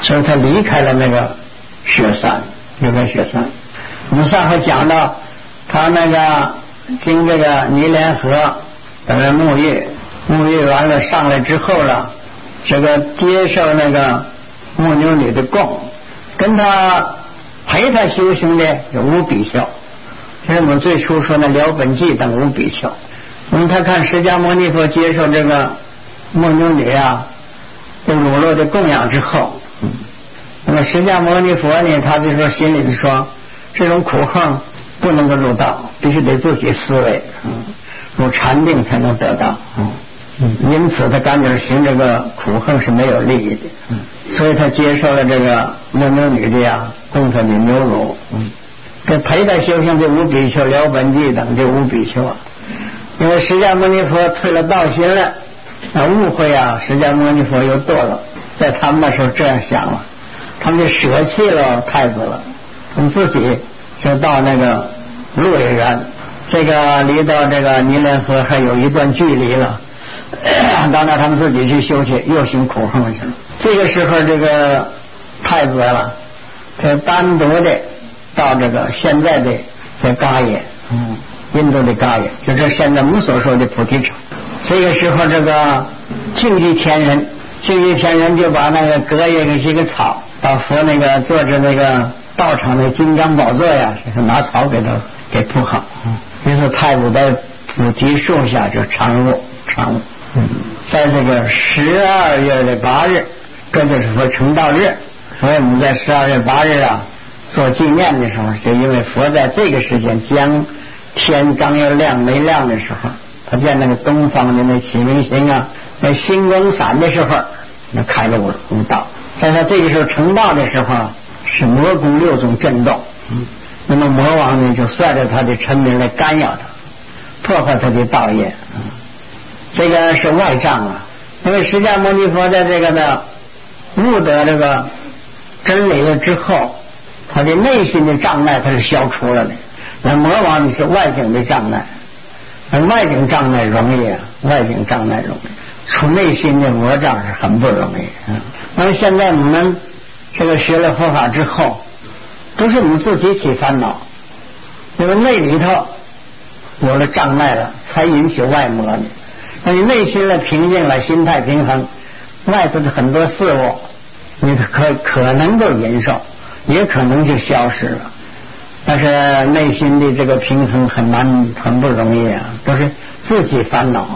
所以他离开了那个雪山，离开雪山。我们上回讲到他那个经这个尼连河在那沐浴完了上来之后了，这个接受那个牧牛女的供，跟他陪他修行的有五比丘，就是我们最初说那辽本纪等五比丘。他看释迦牟尼佛接受这个牧牛女啊这乳酪的供养之后，那么释迦牟尼佛呢，他就说心里就说这种苦行不能够入道，必须得自己思维，入禅定才能得到。因此他感觉行这个苦行是没有利益的，所以他接受了这个牧牛女的呀供他的牛乳。这陪他修行这五比丘辽本纪等这五比丘啊，因为释迦牟尼佛退了道心了，误会啊，释迦牟尼佛又堕了，在他们那时候这样想了，他们就舍弃了太子了，他们自己就到那个鹿野园，这个离到这个尼连河还有一段距离了，到那他们自己去修去，又行苦行去了。这个时候这个太子了，就单独的到这个现在的这嘎耶，印度的嘎耶，就是现在我们所说的菩提城。这个时候这个净居天人就把那个隔夜的这个草到佛那个坐着那个道场的金刚宝座呀，拿草给铺好。于是太子在菩提树下就常卧。在这个12月的8日，这就是说成道日，所以我们在12月8日啊做纪念的时候，就因为佛在这个时间将天刚要亮没亮的时候，他见那个东方的那启明星啊在星光闪的时候，那开了悟道。在他这个时候成道的时候，是魔宫6种震动，那么魔王呢就率着他的臣民来干扰他，破坏他的道业。这个是外障啊，因为释迦牟尼佛在这个呢悟得这个真理了之后，他的内心的障碍他是消除了的。那魔王是外境的障碍，而外境障碍容易啊，外境障碍容易，除内心的魔障是很不容易。那么现在我们这个学了佛法之后，都是我们自己起烦恼，因为内里头有了障碍了，才引起外魔的。那你内心的平静了，心态平衡，外头的很多事物你可能够忍受，也可能就消失了。但是内心的这个平衡很难，很不容易啊，都是自己烦恼。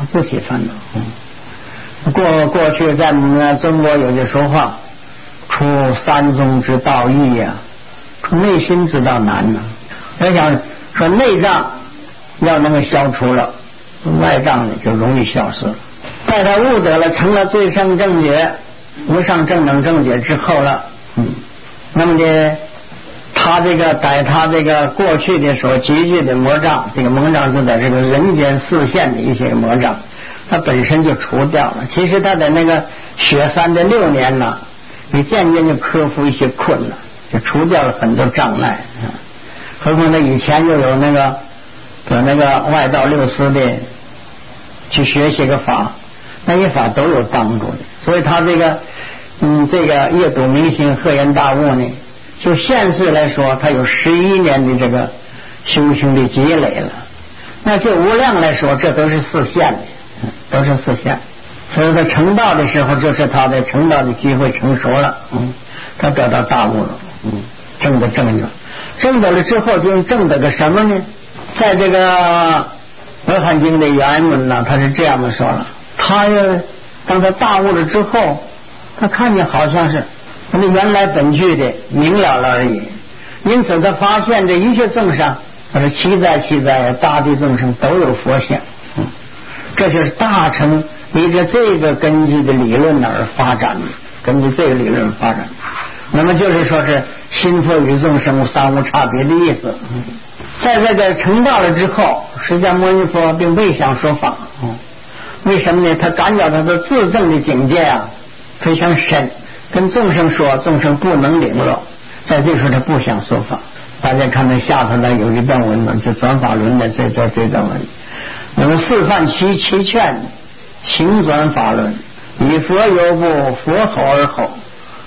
过去在我们中国有句说话，出三宗之道易呀，出内心之道难呢。我想说内障要能够消除了，外障呢就容易消失了。在他悟得了成了最胜正觉无上正等正觉之后了，那么呢他这个在他这个过去的所积聚的魔障，这个魔障就在这个人间四现的一些魔障，他本身就除掉了。其实他在那个雪山的6年呢，你渐渐就克服一些困难，就除掉了很多障碍。何况他以前就有那个外道六师的去学习个法，那些法都有帮助的。所以他这个阅读明心赫然大悟呢，就现世来说他有11年的这个修行的积累了。那就无量来说，这都是四现的，都是四现。所以他成道的时候，就是他的成道的机会成熟了，他得到大悟了，证得正觉。证得了之后就证得个什么呢？在这个罗汉经的原文呢，他是这样的说了，他当他大悟了之后，他看见好像是他们原来本具的明了了而已，因此他发现这一切众生，他说七载大地众生都有佛性，这就是大乘依着这个根据的理论而发展的，根据这个理论发展。那么就是说是心佛与众生三无差别的意思。在这个成道了之后，释迦牟尼佛并未想说法，为什么呢？他感觉他的自证的境界啊非常深，跟众生说，众生不能领受，在这时候他不想说法。大家看到下头呢有一段文章，就转法轮的这段文，那么示范其劝，行转法轮，以佛犹不佛吼而吼，叩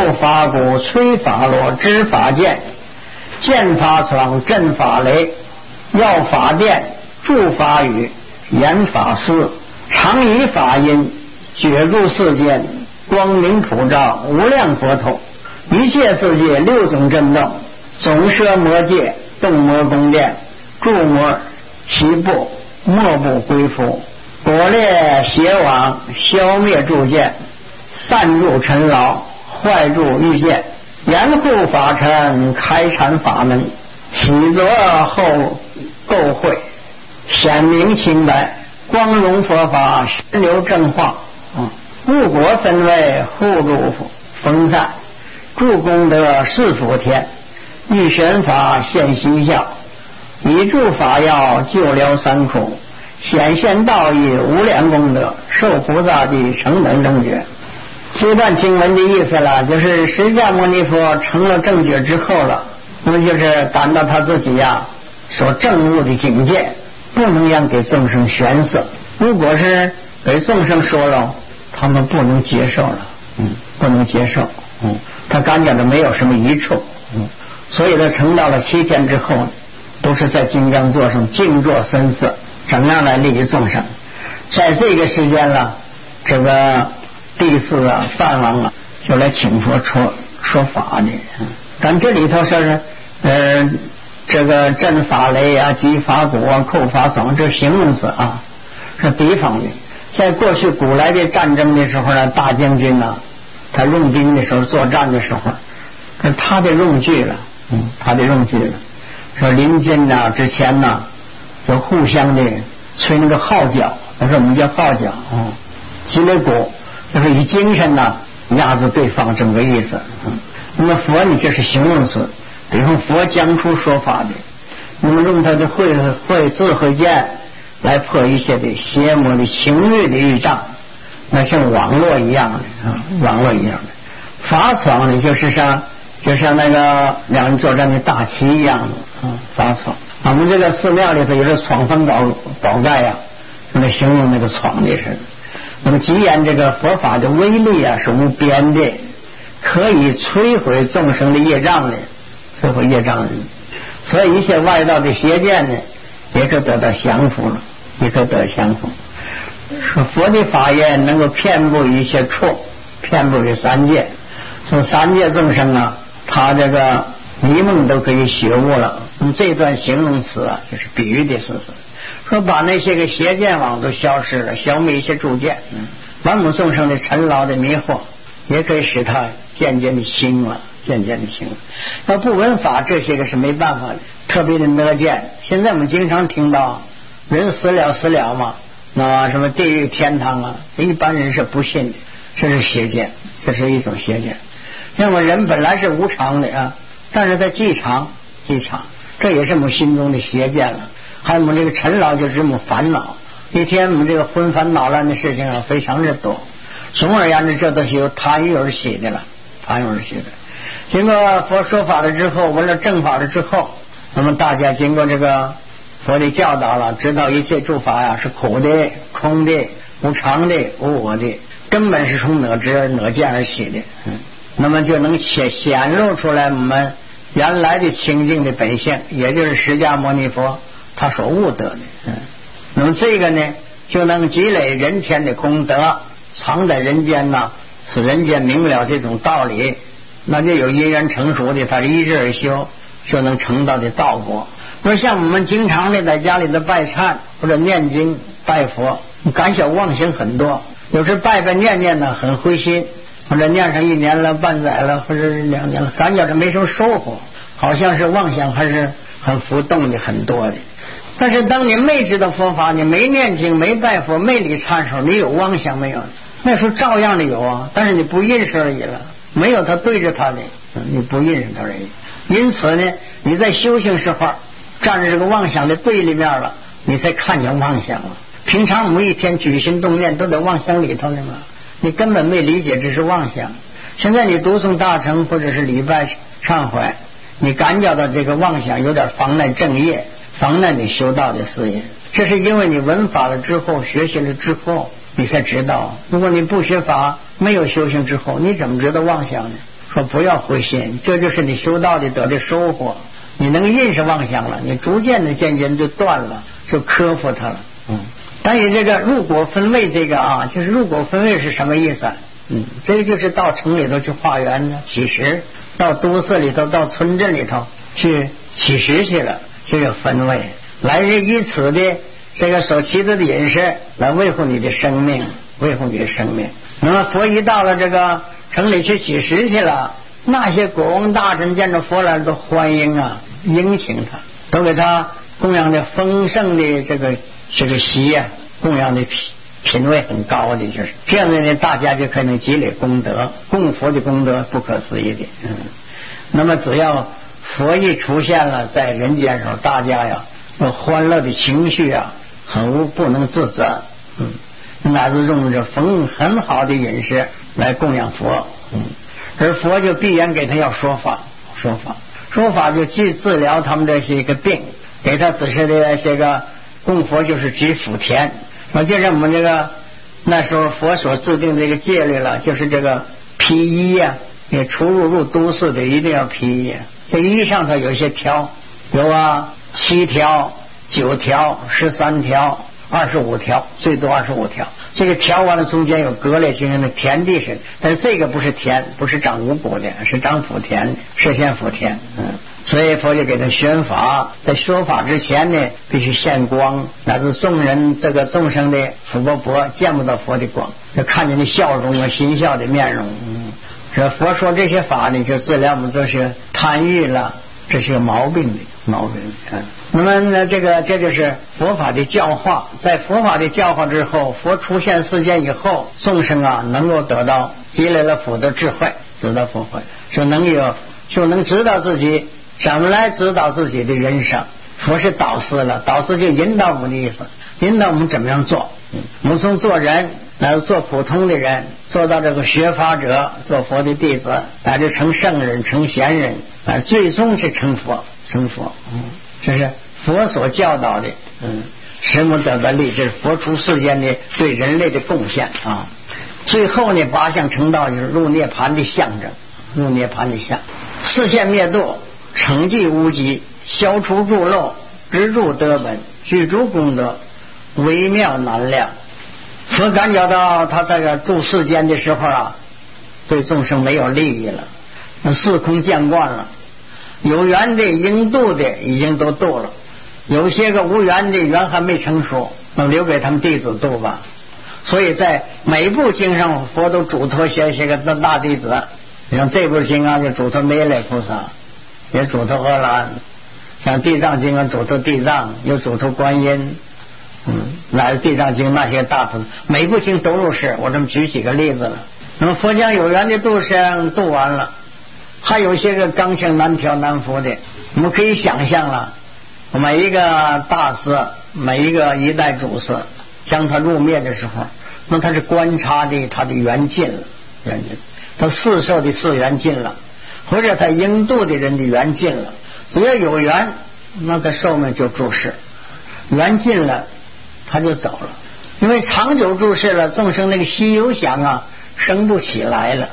法鼓，吹法螺，支法剑，剑法床，震法雷，耀法电，助法语，言法思，常以法音，觉住世间，光明普照，无量佛头，一切世界六种震动，总摄魔界，动魔宫殿，助魔齐步，莫不归服，果裂邪网，消灭铸剑，散入尘劳，坏住欲见，严护法尘，开阐法门，起作后构会，显明清白，光荣佛法，神流正化，护国分位，护助风散，助功德是福天，遇玄法现心效，以助法药救疗三苦，显现道义无量功德，受菩萨的成等正觉。这段经文的意思了，就是释迦牟尼佛成了正觉之后了，那么就是感到他自己所证悟的境界不能让给众生悬色，如果是给众生说了，他们不能接受了，不能接受，他感觉到没有什么益处，所以他成到了7天之后，都是在金刚座上静坐深思，怎样来利益众生。在这个时间了，这个第四梵王就来请佛说法的，但这里头说是这个震法雷击法鼓扣法总，这形容词是比方的。在过去古来的战争的时候呢，大将军他用兵的时候作战的时候，这他的用具了，说临军之前就互相的吹那个号角，那是我们叫号角，击擂鼓，就是以精神压制对方，这么个意思。那么佛呢，这是形容词，比如佛将出说法的，那么用他的智慧剑来破一切的邪魔的情欲的欲障，那像网络一样的法闯呢，就像那个两人作战的大旗一样的法闯。我们这个寺庙里头有个闯坟宝盖那么形容那个闯的是。那么既然这个佛法的威力是无边的，可以摧毁众生的业障的，所以一切外道的邪见呢，也就得到降服了，说佛的法言能够遍布一切处，遍布于三界，说三界众生他这个迷梦都可以觉悟了。这段形容词就是比喻的事实，说把那些个邪见网都消失了，消灭一些诸见，万物众生的尘劳的迷惑，也可以使他渐渐的兴了。要不闻法，这些个是没办法的，特别的哪见。现在我们经常听到人死了嘛，那什么地狱天堂一般人是不信的，这是邪见，这是一种邪见。那么人本来是无常的但是他记常，这也是我们心中的邪见了。还有我们这个尘劳，就是我们烦恼，一天我们这个纷繁恼乱的事情非常的多。总而言之，这都是由贪欲而起的了，经过佛说法了之后，闻了正法了之后，那么大家经过这个佛的教导了，知道一切诸法是苦的、空的、无常的、无我的，根本是从哪见而起的，那么就能显露出来我们原来的清净的本性，也就是释迦牟尼佛他所悟得的。那么这个呢，就能积累人天的功德，常在人间使人间明了这种道理，那就有因缘成熟的，他一日而修，就能成道的道果。说像我们经常的在家里的拜忏或者念经拜佛，感觉妄想很多，有时拜念很灰心，或者念上1年了、半载了，或者是2年了，感觉着没什么收获，好像是妄想还是很浮动的，很多的。但是当你没知道佛法，你没念经、没拜佛、没礼忏时候，你有妄想没有？那时候照样的有但是你不认识而已了，没有他对着他的，你不认识他而已。因此呢，你在修行时候站在这个妄想的对立面了，你才看见妄想了。平常我们一天举心动念都在妄想里头的嘛，你根本没理解这是妄想。现在你读诵大乘或者是礼拜忏悔，你感觉到这个妄想有点妨碍正业，妨碍你修道的事业，这是因为你闻法了之后，学习了之后你才知道。如果你不学法，没有修行之后，你怎么知道妄想呢？ 说不要灰心，这就是你修道的得的收获。你能印是妄想了，你逐渐的渐渐就断了，就克服它了。但是这个入果分位这个啊，就是入果分位是什么意思？这个就是到城里头去化缘呢，乞食，到都市里头，到村镇里头去乞食去了，就有分位。来日以此的这个所期的饮食来维护你的生命，维护你的生命。那么佛一到了这个城里去乞食去了，那些国王大臣见着佛来都欢迎啊，迎请他，都给他供养的丰盛的这个席啊，供养的品位很高的，就是这样的呢，大家就可能积累功德，供佛的功德不可思议的。那么只要佛一出现了在人间时候，大家呀有欢乐的情绪啊，不能自责。乃至用着很好的饮食来供养佛。而佛就必然给他要说法就既治疗他们这些个病，给他只是的这个供佛就是指福田。就是我们这个那时候佛所制定这个戒律了，就是这个披衣呀，也出入都市的一定要披衣。这衣上头有一些条，有7条、9条、13条、25条，最多25条。这个条完了中间有隔类形成的田地是，但是这个不是田，不是长五谷的，是长福田，实现福田。所以佛就给他宣法，在说法之前呢，必须现光，乃至众人这个众生的福薄见不到佛的光，就看见你笑容啊，心笑的面容。这佛说这些法呢，就治疗我们这些贪欲了，这是个毛病。那么呢，这就是佛法的教化。在佛法的教化之后，佛出现世间以后，众生啊能够得到积累了佛的智慧，知道佛慧，就能知道自己怎么来指导自己的人生。佛是导师了，导师就引导我们的意思，引导我们怎么样做。我们从做人乃至做普通的人，做到这个学法者，做佛的弟子，乃至成圣人、成贤人，最终是成佛。这是佛所教导的。使我们得到利，这是佛出世间的对人类的贡献啊。最后呢，8相成道就是入涅盘的象征，示现灭度，成绩无极，消除诸漏，直入得本，具足功德，微妙难量。佛感觉到他在这住世间的时候啊，对众生没有利益了，四空见惯了，有缘的应度的已经都度了，有些个无缘的缘还没成熟，留给他们弟子度吧。所以在每部经上，佛都嘱托些个大弟子，像这部经啊就嘱托弥勒菩萨，也嘱托阿难，像地藏经啊嘱托地藏，又嘱托观音，乃至地藏经那些大菩萨，每部经都如是。我这么举几个例子了。那么佛将有缘的度生度完了，还有一些个刚性难调难服的，我们可以想象了，每一个大师，每一个一代祖师，将他入灭的时候，那他是观察的他的缘尽了，他世寿的世缘尽了，或者他应度的人的缘尽了。只要有缘，那他寿命就注释，缘尽了他就走了。因为长久注释了，众生那个心有想啊，生不起来了，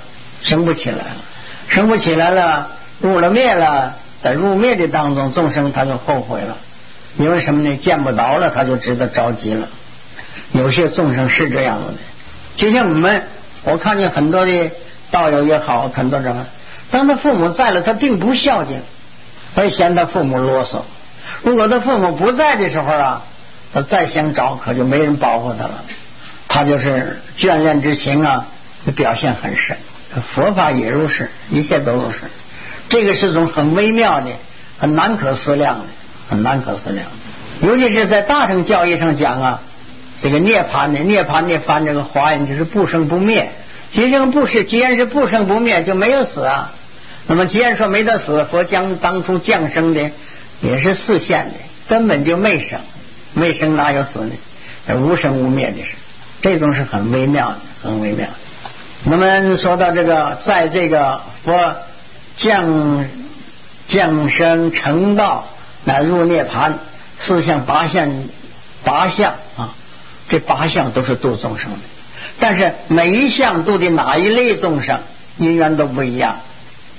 入了灭了，在入灭的当中，众生他就后悔了。因为什么呢？见不着了，他就知道着急了。有些众生是这样的，就像我看见很多的道友也好，很多人当他父母在了，他并不孝敬，他嫌他父母啰嗦。如果他父母不在的时候啊，他再想找，可就没人保护他了，他就是眷恋之情啊，表现很深。佛法也如是，一切都如是。这个是种很微妙的，很难可思量的。尤其是在大乘教义上讲啊，这个涅槃的翻这个华言就是不生不灭。既然是不生不灭，就没有死啊。那么既然说没得死，佛当初降生的也是示现的，根本就没生哪有死呢？无生无灭的事，这种是很微妙的。那么说到这个，在这个佛降生成道乃入涅槃，四相八相啊，这8项都是度众生的。但是每一项度的哪一类众生因缘都不一样，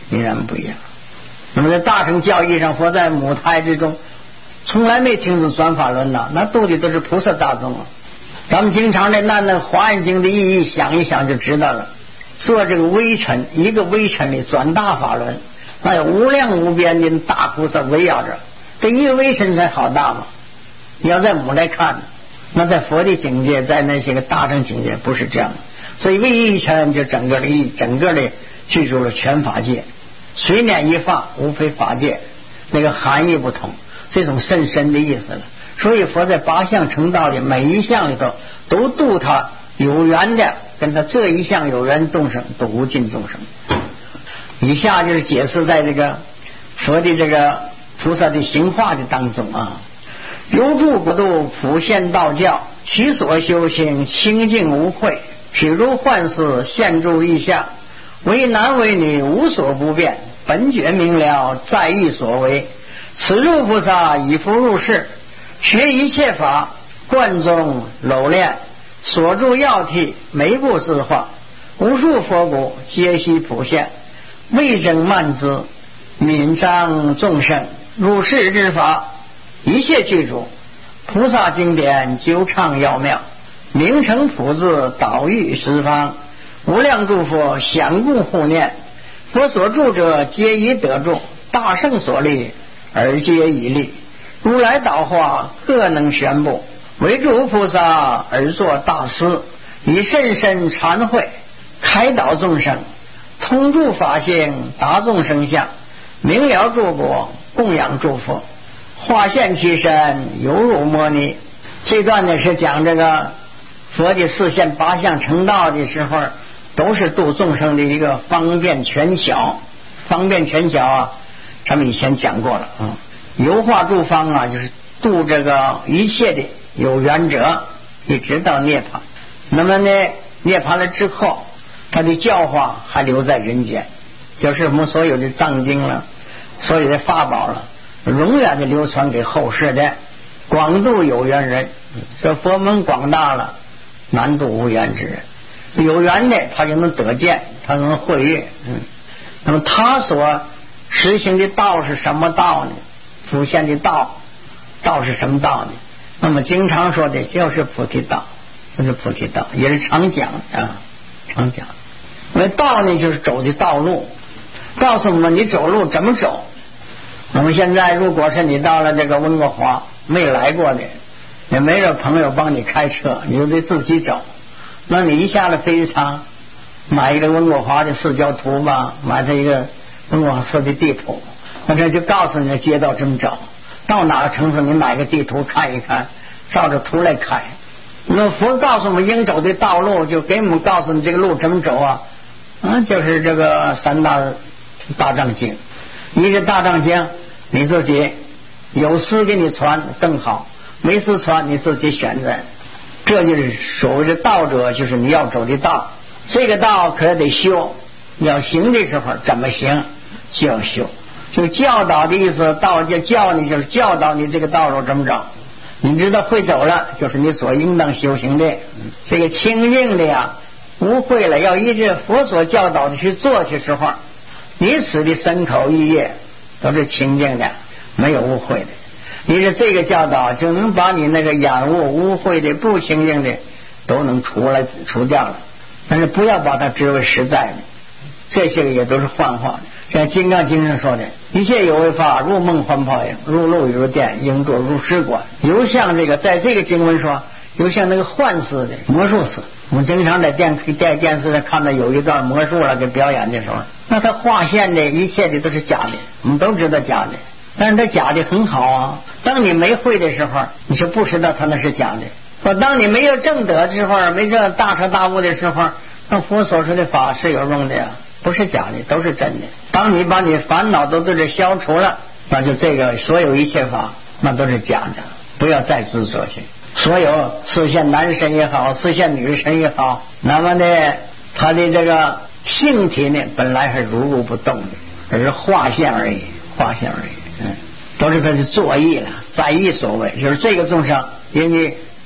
依然不一样。那么在大乘教义上，佛在母胎之中从来没停止转法轮呐，那度的都是菩萨大众啊。咱们经常的按那华严经的意义想一想就知道了，做这个微尘，一个微尘里转大法轮，那有无量无边的大菩萨围绕着，这一个微尘才好大嘛。你要在母来看，那在佛的境界，在那些个大乘境界不是这样的。所以微一尘就整个的记住了全法界，随念一法无非法界，那个含义不同，这种甚深的意思了。所以佛在八相成道的每一项里头都度他有缘的，跟他这一项有缘众生都无尽众生。以下就是解释在这个佛的这个菩萨的行化的当中啊。由诸不度普现道教，其所修行清净无秽，譬如幻视现诸异象，为男为女无所不变，本觉明了在意所为。此入菩萨以复入世，学一切法，贯中镂炼，所著要谛每部字画，无数佛骨皆悉普现，未证漫之，悯彰众生，入世之法一切具足。菩萨经典究畅要妙，名称普字导育十方，无量诸佛享共护念，佛所著者皆以得著，大圣所立而皆以立。如来导化各能宣布，为诸菩萨而作大师，以甚深禅慧开导众生，通诸法性达众生相，明了诸果供养诸佛，化现其身犹如摩尼。这段呢是讲这个佛的示现八相成道的时候，都是度众生的一个方便权巧。方便权巧啊，咱们以前讲过了啊。游化诸方啊，就是度这个一切的有缘者，一直到涅槃。那么呢，涅槃了之后，他的教化还留在人间，就是我们所有的藏经了，所有的法宝了，永远的流传给后世的，广度有缘人。这佛门广大了，难度无缘之人。有缘的他就能得见，他能会悦。那么他所实行的道是什么道呢？普现的道是什么道呢？那么经常说的就是菩提道，就是菩提道，也是常讲啊，常讲。因为道呢就是走的道路，告诉我们你走路怎么走。那么现在如果是你到了这个温哥华没来过的，也没有朋友帮你开车，你就得自己走。那你一下子飞机场买一个温哥华的市郊图吧，买这一个温哥华市的地图，那这就告诉你的街道怎么走，到哪个城市你买个地图看一看，照着图来开。那佛告诉我们应走的道路，就给我们告诉你这个路怎么走啊，就是这个三大藏经。一个大藏经你自己有师给你传更好，没师传你自己选择。这就是所谓的道者，就是你要走的道。这个道可得修，要行的时候怎么行就要修。就教导的意思，道就教你，就是教导你这个道路怎么走。你知道会走了，就是你所应当修行的。这个清净的呀，无会了，要依着佛所教导的去做的时候，你此的身口意业都是清净的，没有污秽的。你是这个教导，就能把你那个染污污秽的不清净的都能除掉了。但是不要把它视为实在的，这些也都是幻化的。像金刚经上说的，一切有为法，如梦幻泡影，如露如电，应作如实观。有像这个，在这个经文说，有像那个幻似的魔术师。我们经常在电视上看到有一段魔术了，给表演的时候，那他画现的一切的都是假的，我们都知道假的。但是他假的很好啊，当你没会的时候，你是不知道他那是假的。说当你没有正德之后，没这大彻大悟的时候，那佛所说的法是有用的呀，不是假的，都是真的。当你把你烦恼都是消除了，那就这个所有一切法那都是假的，不要再执着去。所有示现男神也好，示现女神也好，那么呢他的这个性体呢本来是如不动的，而是化现而已，化现而已。都是他的作意了，在意所谓，就是这个众生因为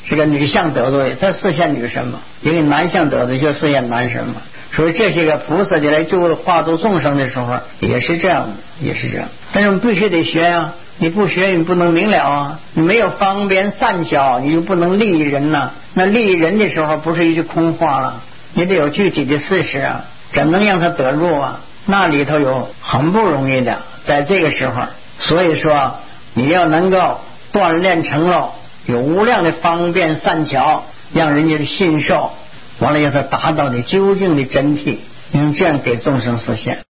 这个女相得度，他示现女神嘛；因为男相得度就示现男神嘛。所以这些个菩萨就来救化度众生的时候也是这样的，也是这样。但是我们必须得学啊，你不学你不能明了啊，你没有方便善巧，你就不能利益人呐。那利益人的时候不是一句空话了，你得有具体的事实啊，怎能让他得入啊？那里头有很不容易的，在这个时候，所以说你要能够锻炼成了有无量的方便善巧，让人家的信受，完了让他达到你究竟的真谛，用这样给众生实现。